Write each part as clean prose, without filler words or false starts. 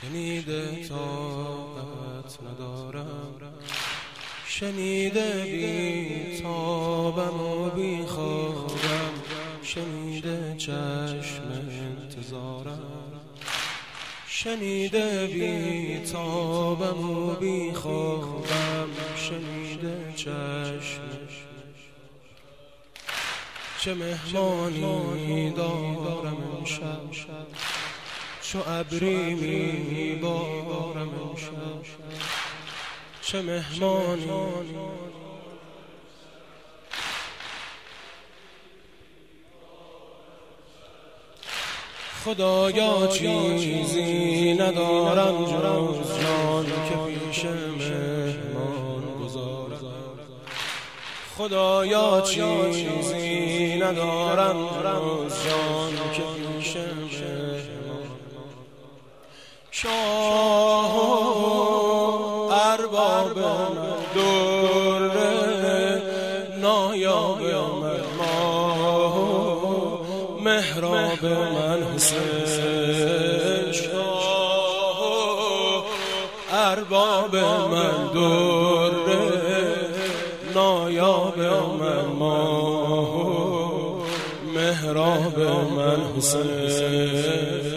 شنیده طاقت ندارم، شنیده بی تابم و بی خوابم، شنیده چشم انتظارم، شنیده بی تابم و بی خوابم، شنیده چشم. چه مهمانی دارم امشب، چو ابری میبارم امشب، چه مهمانی. خدایا چیزی ندارم جز جان که پیش مهمان گذارم، خدایا چیزی ندارم جز جان که پیش مهمان. شاه و ارباب من، در نایاب من، ماه و محراب من حسین. شاه و ارباب من، در نایاب من، ماه و محراب من حسین.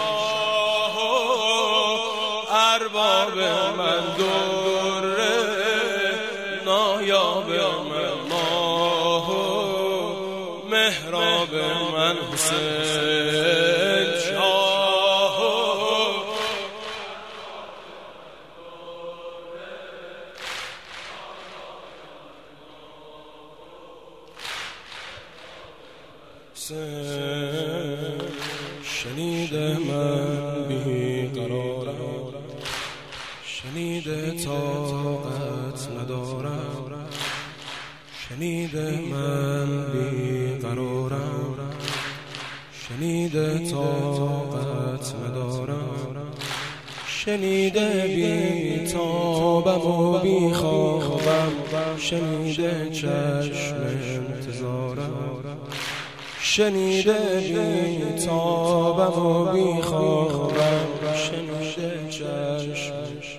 ارباب من، در نایاب من، ماه و محراب من حسین. شاه شنیده من بی قرارم، شنیده طاقت ندارم، شنیده من بی قرارم، شنیده طاقت ندارم، شنیده بی تابم و بی خوابم، شنیده چشم انتظارم، شنیده بی تابم و بی خوابم، شنیده چشم.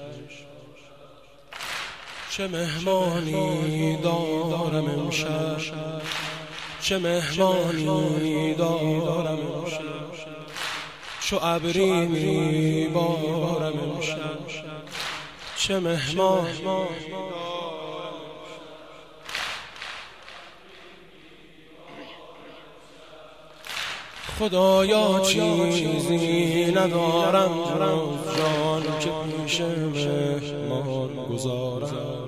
چه مهمانی دارم امشب، چه مهمانی دارم امشب، چو ابری میبارم امشب، چه مهمانی. خدایا چیزی ندارم جز جان که پیش مهمان گذارم،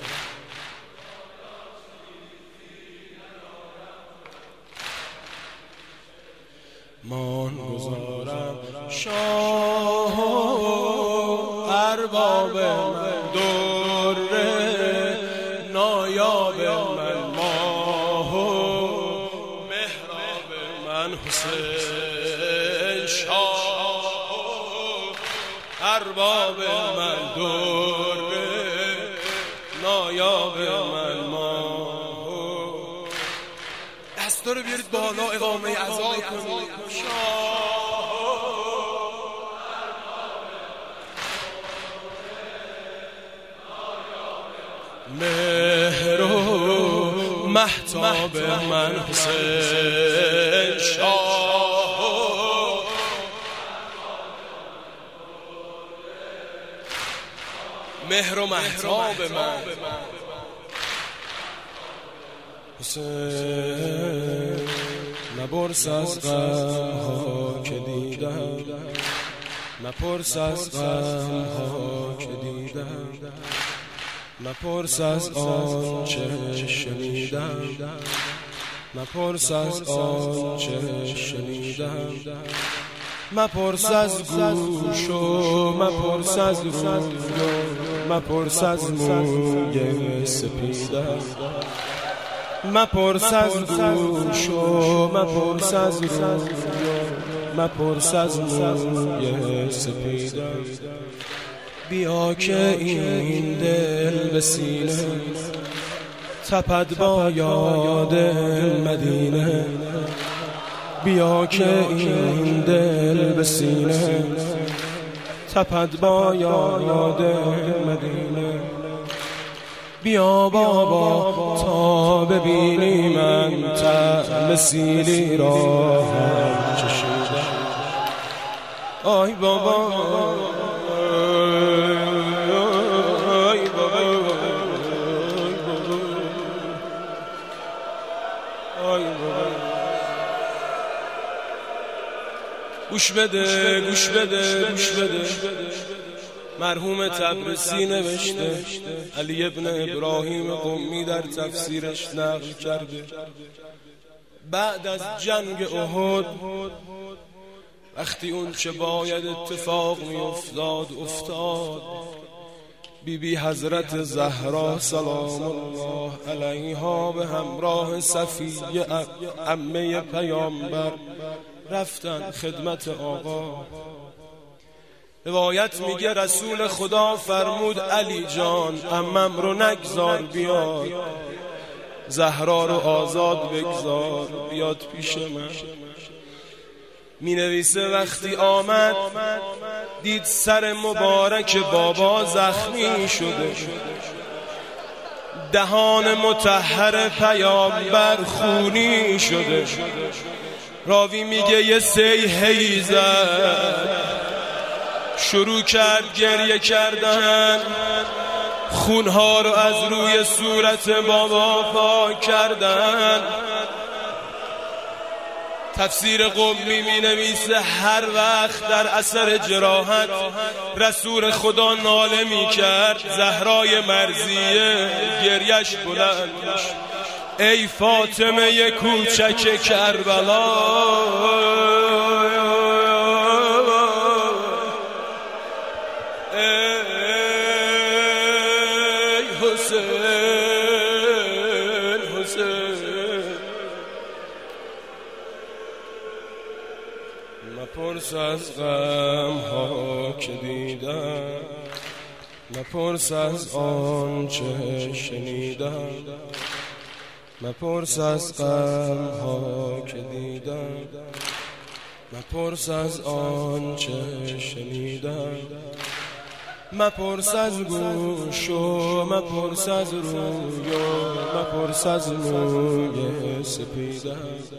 مان گذارم. شاه و ارباب من، در نایاب من، ماه و محراب من حسین. شاه و ارباب من، در نایاب من، ماه و. دستا رو بیارید بالا، اقامه عزا کنید. مهر و مهتاب من حسین. شاه مهر و مهتاب من حسین. نپرس از غم‌ها که دیدم، نپرس از غم‌ها که دیدم، نپرس از آنچه شنیدم، نپرس از آنچه شنیدم، مپرس از گوش و مپرس از روی و مپرس از موی سپیدم، مپرس از گوش و مپرس از روی و مپرس از موی سپیدم. بیا که این دل به سینه تپد با یاد مدینه، بیا که این دل به سینه تپد با یاد مدینه. بیا بابا تا ببینی من طعم سیلی را هم چشیدم. آی بابا آی بابا آی بابا. گوش بده گوش بده گوش بده. مرحوم تبریزی نوشته، علی ابن ابراهیم قمی در تفسیرش نقل کرده، بعد از جنگ احد وقتی اون چه باید اتفاق می افتاد افتاد، بیبی حضرت زهرا سلام الله علیها به همراه صفیه عمه پیامبر رفتن خدمت آقا. روایت میگه رسول خدا فرمود علی جان عمم رو نگذار بیاد، زهرا رو آزاد بگذار بیاد پیش من. می نویسه وقتی آمد دید سر مبارک بابا زخمی شده، دهان مطهر پیامبر خونی شده. راوی میگه یه سیحی زد، شروع کرد گریه کردن، خونها رو از روی صورت بابا پاک کردن. تفسیر قمی می نویسه هر وقت در اثر جراحت رسول خدا ناله می کرد، زهرای مرضیه گریش بلند میشد. ای فاطمه کوچک کربلا، ای حسین حسین. مپرس از غم ها که دیدم، مپرس از آن چه شنیدم، مپرس از غم ها که دیدم، مپرس از آن چه شنیدم. مپرس از گوش و مپرس از روی و مپرس از موی سپیدم.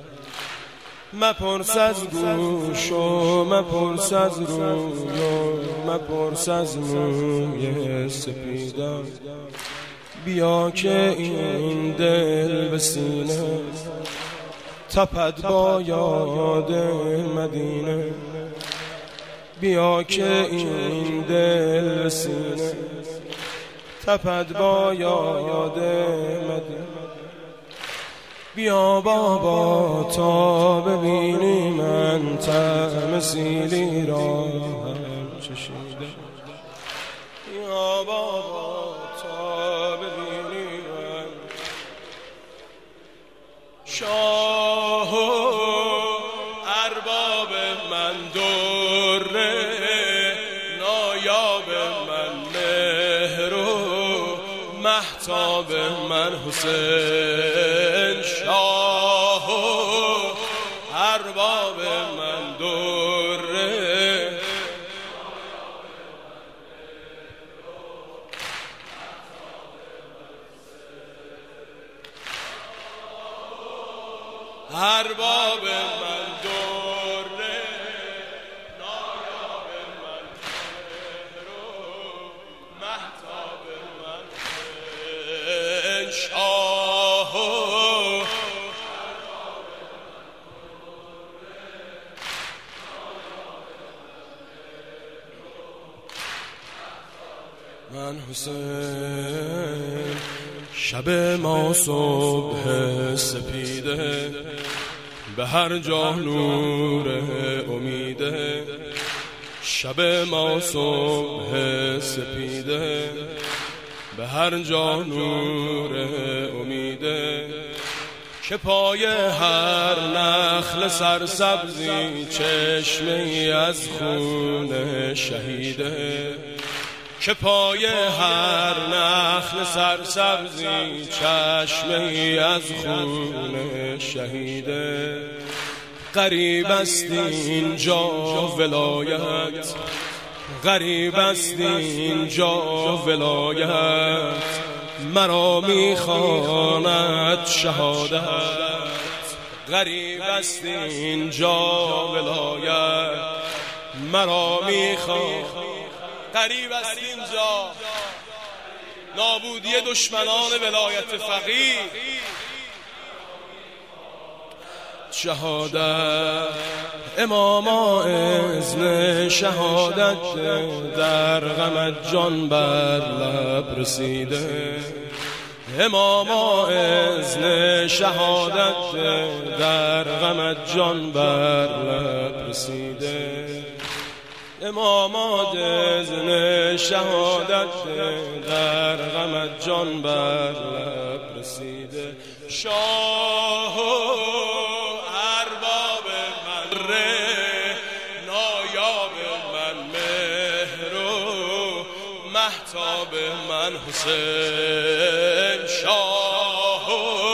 مپرس از گوش و مپرس از روی و مپرس از موی سپیدم. بیا که این دل به سینه تپد با یاد مدینه. بیا که این دل به سینه تپد با یاد مدینه. بیا بابا تا ببینی من طعم سیلی را هم چشیده. بیا بابا تا ببینی من شاه و ارباب من دره، نایاب من مهر و مهتاب من حسین. شاه و ارباب من دره، ارباب من دره، نایاب من مهر و مهتاب من حسین. شاه و من حسین. شب ما صبح سپیده، به هر جا نور امیده. شب ما صبح سپیده، به هر جا نور امیده. که پای هر نخل سرسبزی چشمه‌ای از خون شهیده. که پای هر نخل سرسبزی چشمه‌ای از خون شهیده. غریب است اینجا ولایت، غریب است اینجا ولایت، مرا میخواند شهادت. غریب است اینجا ولایت، مرا میخواند. غریب است اینجا نابودی دشمنان ولایت فقیه. شهادت اماما اذن شهادت، در غمت جان بر لب رسیده. اماما اذن شهادت، در غمت جان بر لب رسیده. اماما اذن شهادت، در غمت جان بر لب رسیده. شاه ارباب من نایاب من مهر و مهتاب من حسین. شاه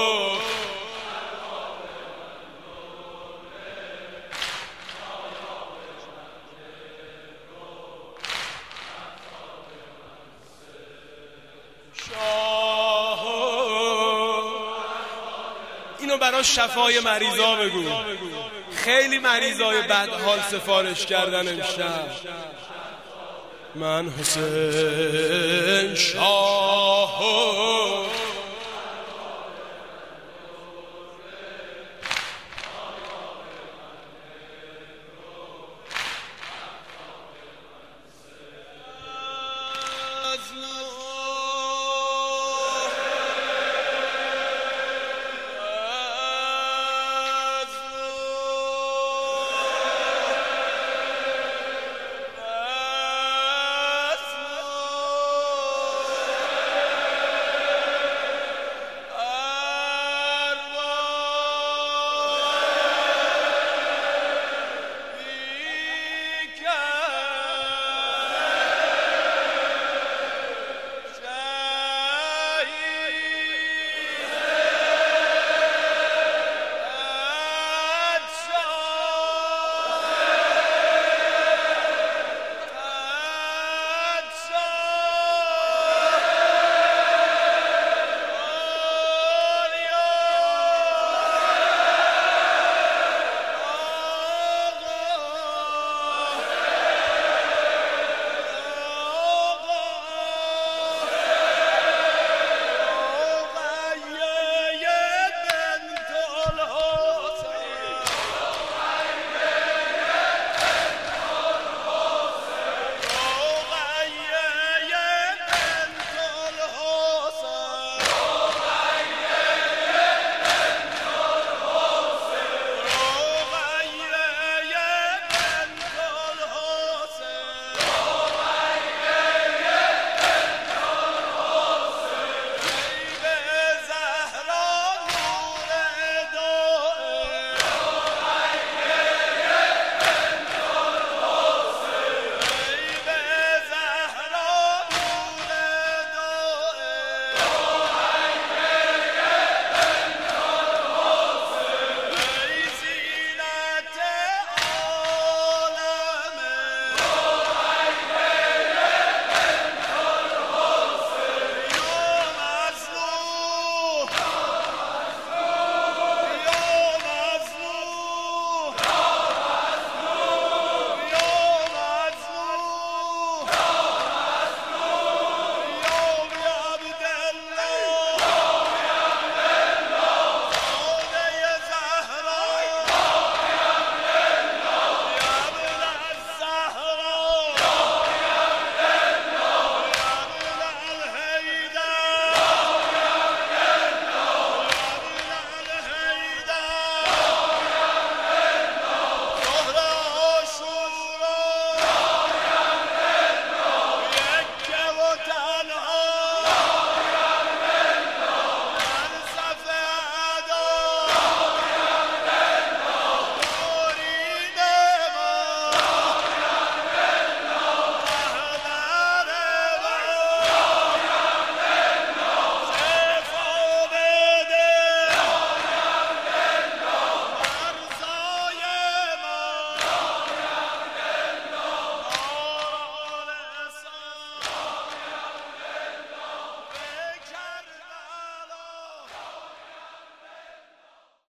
اینو برای شفای مریضا بگو. خیلی مریضای بدحال سفارش کردن امشب. من حسین شاه